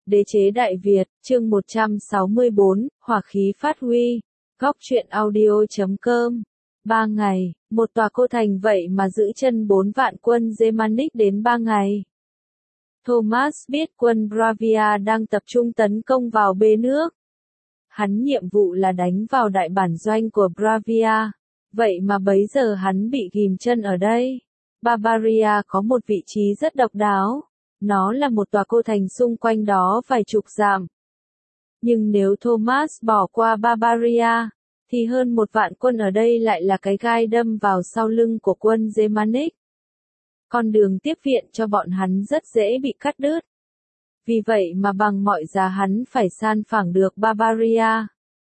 Đế chế Đại Việt, chương 164, hỏa khí phát huy. Góc truyện audio.com. 3 ngày, một tòa cô thành vậy mà giữ chân 4 vạn quân Germanic đến 3 ngày. Thomas biết quân Bravia đang tập trung tấn công vào bê nước. Hắn nhiệm vụ là đánh vào đại bản doanh của Bravia. Vậy mà bấy giờ hắn bị ghim chân ở đây. Bavaria có một vị trí rất độc đáo. Nó là một tòa cô thành xung quanh đó vài chục dặm. Nhưng nếu Thomas bỏ qua Bavaria, thì hơn 1 vạn quân ở đây lại là cái gai đâm vào sau lưng của quân Germanic. Con đường tiếp viện cho bọn hắn rất dễ bị cắt đứt. Vì vậy mà bằng mọi giá hắn phải san phẳng được Bavaria.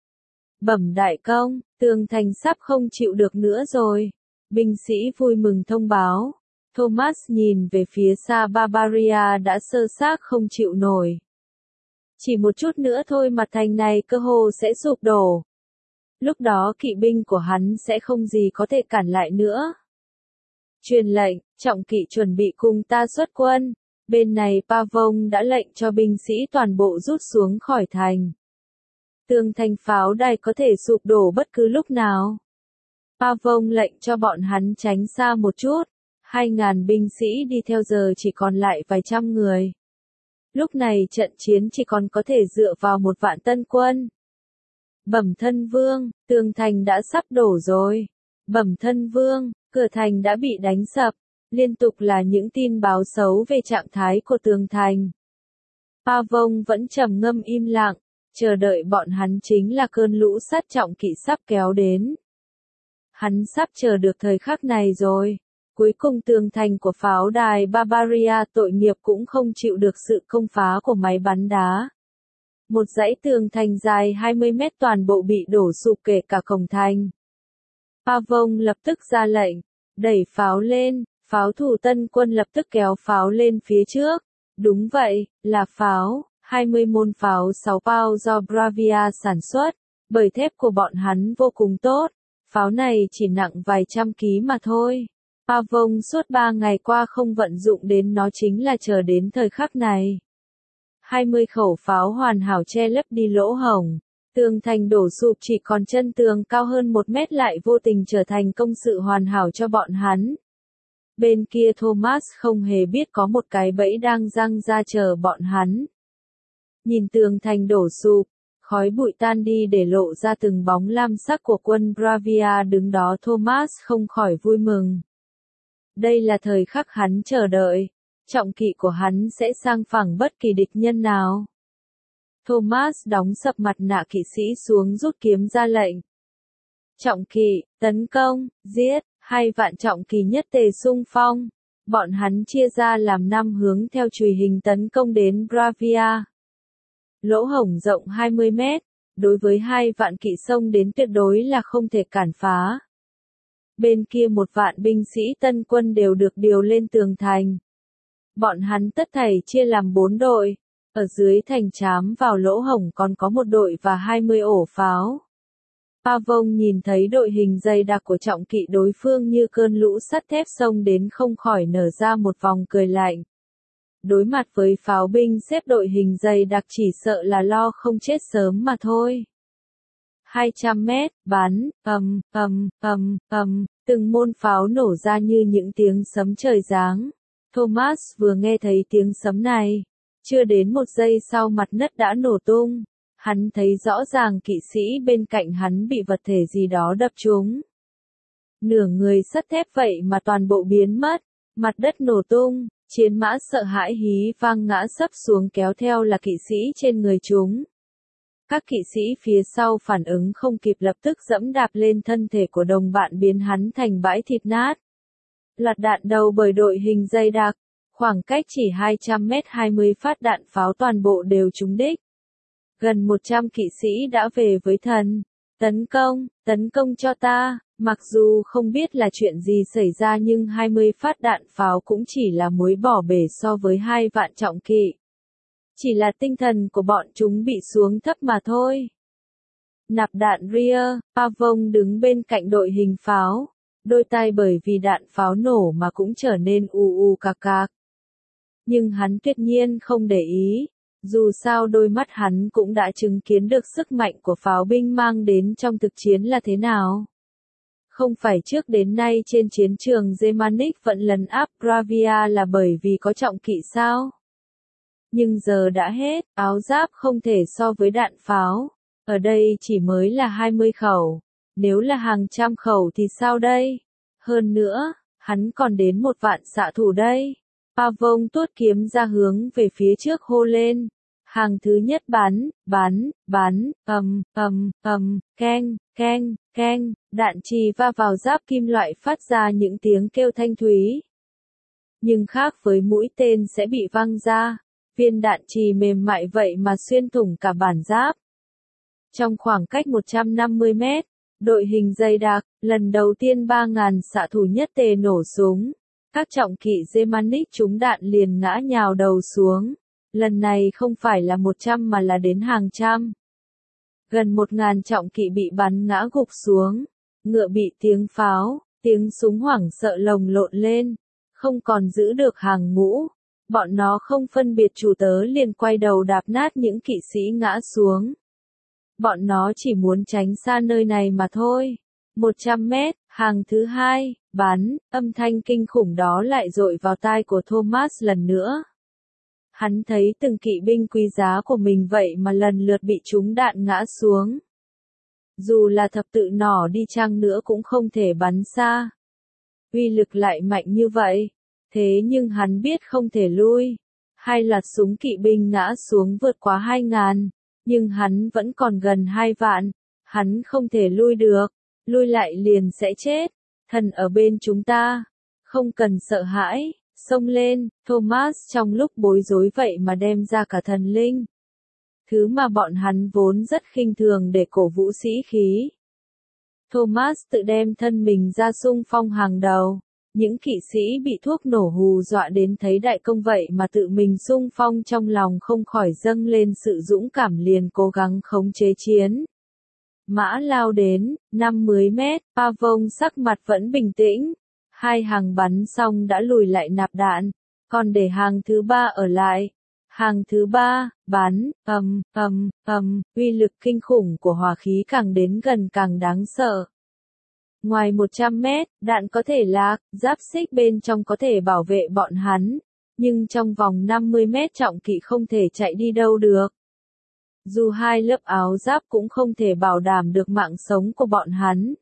Bẩm đại công, tường thành sắp không chịu được nữa rồi. Binh sĩ vui mừng thông báo. Thomas nhìn về phía xa Bavaria đã sơ xác không chịu nổi. Chỉ một chút nữa thôi mà thành này cơ hồ sẽ sụp đổ. Lúc đó kỵ binh của hắn sẽ không gì có thể cản lại nữa. Truyền lệnh, trọng kỵ chuẩn bị cùng ta xuất quân. Bên này Pavon đã lệnh cho binh sĩ toàn bộ rút xuống khỏi thành. Tường thành pháo đài có thể sụp đổ bất cứ lúc nào. Pavon lệnh cho bọn hắn tránh xa một chút. 2.000 binh sĩ đi theo giờ chỉ còn lại vài trăm người. Lúc này trận chiến chỉ còn có thể dựa vào 1 vạn tân quân. Bẩm thân vương, tường thành đã sắp đổ rồi. Bẩm thân vương, cửa thành đã bị đánh sập. Liên tục là những tin báo xấu về trạng thái của tường thành. Pavon vẫn trầm ngâm im lặng, chờ đợi bọn hắn chính là cơn lũ sát trọng kỵ sắp kéo đến. Hắn sắp chờ được thời khắc này rồi. Cuối cùng tường thành của pháo đài Bavaria tội nghiệp cũng không chịu được sự công phá của máy bắn đá. Một dãy tường thành dài 20 mét toàn bộ bị đổ sụp kể cả cổng thành. Pavon lập tức ra lệnh, đẩy pháo lên, pháo thủ tân quân lập tức kéo pháo lên phía trước. Đúng vậy, là pháo, 20 môn pháo 6 pound do Bravia sản xuất, bởi thép của bọn hắn vô cùng tốt. Pháo này chỉ nặng vài trăm ký mà thôi. Pavon suốt 3 ngày qua không vận dụng đến nó chính là chờ đến thời khắc này. 20 khẩu pháo hoàn hảo che lấp đi lỗ hổng. Tường thành đổ sụp chỉ còn chân tường cao hơn 1 mét lại vô tình trở thành công sự hoàn hảo cho bọn hắn. Bên kia Thomas không hề biết có một cái bẫy đang giăng ra chờ bọn hắn. Nhìn tường thành đổ sụp, khói bụi tan đi để lộ ra từng bóng lam sắc của quân Bravia đứng đó, Thomas không khỏi vui mừng. Đây là thời khắc hắn chờ đợi, trọng kỵ của hắn sẽ sang phẳng bất kỳ địch nhân nào. Thomas đóng sập mặt nạ kỵ sĩ xuống rút kiếm ra lệnh. Trọng kỵ, tấn công, giết, 2 vạn trọng kỵ nhất tề xung phong. Bọn hắn chia ra làm 5 hướng theo chùy hình tấn công đến Bravia. Lỗ hổng rộng 20 mét, đối với 2 vạn kỵ xông đến tuyệt đối là không thể cản phá. Bên kia 1 vạn binh sĩ tân quân đều được điều lên tường thành. Bọn hắn tất thảy chia làm 4 đội, ở dưới thành trám vào lỗ hổng còn có 1 đội và 20 ổ pháo. Pavon nhìn thấy đội hình dày đặc của trọng kỵ đối phương như cơn lũ sắt thép xông đến không khỏi nở ra một vòng cười lạnh. Đối mặt với pháo binh xếp đội hình dày đặc chỉ sợ là lo không chết sớm mà thôi. 200 mét, bắn, từng môn pháo nổ ra như những tiếng sấm trời giáng. Thomas vừa nghe thấy tiếng sấm này, chưa đến 1 giây sau mặt đất đã nổ tung. Hắn thấy rõ ràng kỵ sĩ bên cạnh hắn bị vật thể gì đó đập trúng. Nửa người sắt thép vậy mà toàn bộ biến mất, mặt đất nổ tung, chiến mã sợ hãi hí vang ngã sấp xuống kéo theo là kỵ sĩ trên người chúng. Các kỵ sĩ phía sau phản ứng không kịp lập tức dẫm đạp lên thân thể của đồng bạn biến hắn thành bãi thịt nát. Loạt đạn đầu bởi đội hình dày đặc, khoảng cách chỉ 200 mét 20 phát đạn pháo toàn bộ đều trúng đích. Gần 100 kỵ sĩ đã về với thần. Tấn công cho ta. Mặc dù không biết là chuyện gì xảy ra nhưng 20 phát đạn pháo cũng chỉ là muối bỏ bể so với 2 vạn trọng kỵ. Chỉ là tinh thần của bọn chúng bị xuống thấp mà thôi. Nạp đạn rear, Pavon đứng bên cạnh đội hình pháo. Đôi tai bởi vì đạn pháo nổ mà cũng trở nên cạc. Nhưng hắn tuyệt nhiên không để ý. Dù sao đôi mắt hắn cũng đã chứng kiến được sức mạnh của pháo binh mang đến trong thực chiến là thế nào. Không phải trước đến nay trên chiến trường Germanic vẫn lấn áp Bravia là bởi vì có trọng kỵ sao? Nhưng giờ đã hết, áo giáp không thể so với đạn pháo. Ở đây chỉ mới là 20 khẩu. Nếu là hàng trăm khẩu thì sao đây? Hơn nữa, hắn còn đến 1 vạn xạ thủ đây. Pavon tuốt kiếm ra hướng về phía trước hô lên. Hàng thứ nhất bắn, keng, keng, đạn chì va vào giáp kim loại phát ra những tiếng kêu thanh thúy. Nhưng khác với mũi tên sẽ bị văng ra, viên đạn chì mềm mại vậy mà xuyên thủng cả bản giáp. Trong khoảng cách 150 mét, đội hình dày đặc, lần đầu tiên 3.000 xạ thủ nhất tề nổ súng. Các trọng kỵ Germanic trúng đạn liền ngã nhào đầu xuống. Lần này không phải là 100 mà là đến hàng trăm. Gần 1.000 trọng kỵ bị bắn ngã gục xuống. Ngựa bị tiếng pháo, tiếng súng hoảng sợ lồng lộn lên. Không còn giữ được hàng ngũ. Bọn nó không phân biệt chủ tớ liền quay đầu đạp nát những kỵ sĩ ngã xuống. Bọn nó chỉ muốn tránh xa nơi này mà thôi. 100 mét, hàng thứ hai, bắn, âm thanh kinh khủng đó lại dội vào tai của Thomas lần nữa. Hắn thấy từng kỵ binh quý giá của mình vậy mà lần lượt bị trúng đạn ngã xuống. Dù là thập tự nỏ đi chăng nữa cũng không thể bắn xa. Uy lực lại mạnh như vậy. Thế nhưng hắn biết không thể lui. 2 loạt súng kỵ binh ngã xuống vượt quá 2.000. Nhưng hắn vẫn còn gần 2 vạn. Hắn không thể lui được. Lui lại liền sẽ chết. Thần ở bên chúng ta. Không cần sợ hãi. Xông lên, Thomas trong lúc bối rối vậy mà đem ra cả thần linh. Thứ mà bọn hắn vốn rất khinh thường để cổ vũ sĩ khí. Thomas tự đem thân mình ra xung phong hàng đầu. Những kỵ sĩ bị thuốc nổ hù dọa đến thấy đại công vậy mà tự mình xung phong trong lòng không khỏi dâng lên sự dũng cảm liền cố gắng khống chế chiến. Mã lao đến, 50 mét, Pavon sắc mặt vẫn bình tĩnh. 2 hàng bắn xong đã lùi lại nạp đạn, còn để hàng thứ 3 ở lại. Hàng thứ 3, bắn, uy lực kinh khủng của hỏa khí càng đến gần càng đáng sợ. Ngoài 100 mét, đạn có thể lạc, giáp xích bên trong có thể bảo vệ bọn hắn, nhưng trong vòng 50 mét trọng kỵ không thể chạy đi đâu được. Dù 2 lớp áo giáp cũng không thể bảo đảm được mạng sống của bọn hắn.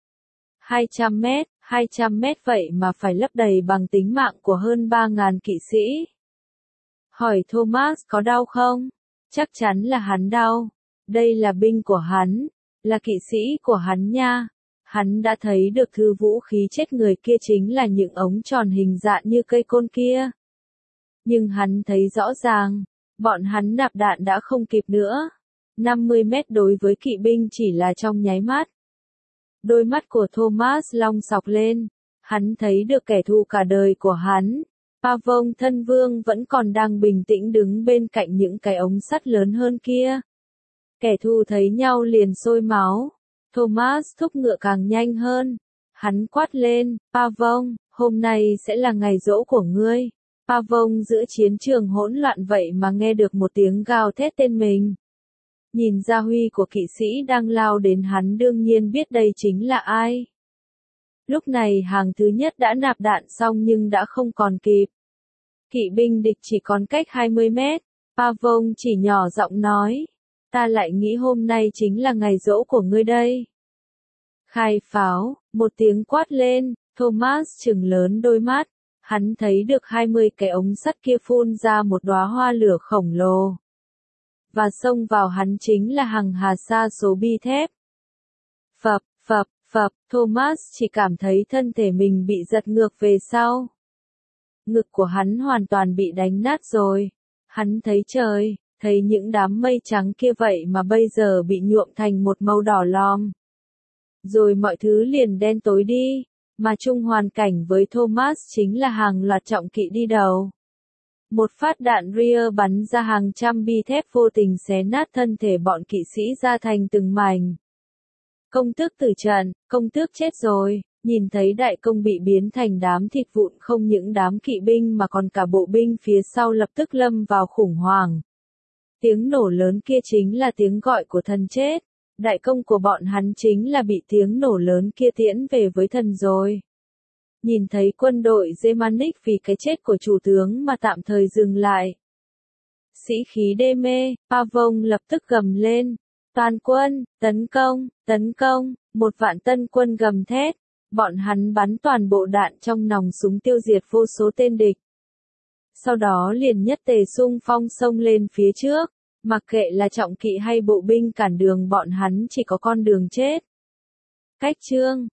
200 mét vậy mà phải lấp đầy bằng tính mạng của hơn 3.000 kỵ sĩ. Hỏi Thomas có đau không? Chắc chắn là hắn đau. Đây là binh của hắn, là kỵ sĩ của hắn nha. Hắn đã thấy được thứ vũ khí chết người kia chính là những ống tròn hình dạn như cây côn kia. Nhưng hắn thấy rõ ràng, bọn hắn nạp đạn đã không kịp nữa. 50 mét đối với kỵ binh chỉ là trong nháy mắt. Đôi mắt của Thomas long sọc lên, hắn thấy được kẻ thù cả đời của hắn. Pavon thân vương vẫn còn đang bình tĩnh đứng bên cạnh những cái ống sắt lớn hơn kia. Kẻ thù thấy nhau liền sôi máu. Thomas thúc ngựa càng nhanh hơn. Hắn quát lên, Pavon, hôm nay sẽ là ngày giỗ của ngươi. Pavon giữa chiến trường hỗn loạn vậy mà nghe được một tiếng gào thét tên mình. Nhìn gia huy của kỵ sĩ đang lao đến hắn đương nhiên biết đây chính là ai. Lúc này hàng thứ nhất đã nạp đạn xong nhưng đã không còn kịp. Kỵ binh địch chỉ còn cách 20 mét. Pavon chỉ nhỏ giọng nói. Ta lại nghĩ hôm nay chính là ngày giỗ của ngươi đây. Khai pháo, một tiếng quát lên, Thomas trừng lớn đôi mắt. Hắn thấy được 20 cái ống sắt kia phun ra một đóa hoa lửa khổng lồ. Và xông vào hắn chính là hàng hà sa số bi thép. Phập, Thomas chỉ cảm thấy thân thể mình bị giật ngược về sau. Ngực của hắn hoàn toàn bị đánh nát rồi. Hắn thấy trời, thấy những đám mây trắng kia vậy mà bây giờ bị nhuộm thành một màu đỏ lòm. Rồi mọi thứ liền đen tối đi, mà chung hoàn cảnh với Thomas chính là hàng loạt trọng kỵ đi đầu. Một phát đạn rear bắn ra hàng trăm bi thép vô tình xé nát thân thể bọn kỵ sĩ ra thành từng mảnh. Công tước tử trận, công tước chết rồi, nhìn thấy đại công bị biến thành đám thịt vụn không những đám kỵ binh mà còn cả bộ binh phía sau lập tức lâm vào khủng hoảng. Tiếng nổ lớn kia chính là tiếng gọi của thần chết. Đại công của bọn hắn chính là bị tiếng nổ lớn kia tiễn về với thần rồi. Nhìn thấy quân đội Germanic vì cái chết của chủ tướng mà tạm thời dừng lại. Sĩ khí đê mê, Pavon lập tức gầm lên. Toàn quân, tấn công, 1.000.000 tân quân gầm thét. Bọn hắn bắn toàn bộ đạn trong nòng súng tiêu diệt vô số tên địch. Sau đó liền nhất tề xung phong xông lên phía trước. Mặc kệ là trọng kỵ hay bộ binh cản đường bọn hắn chỉ có con đường chết. Cách chương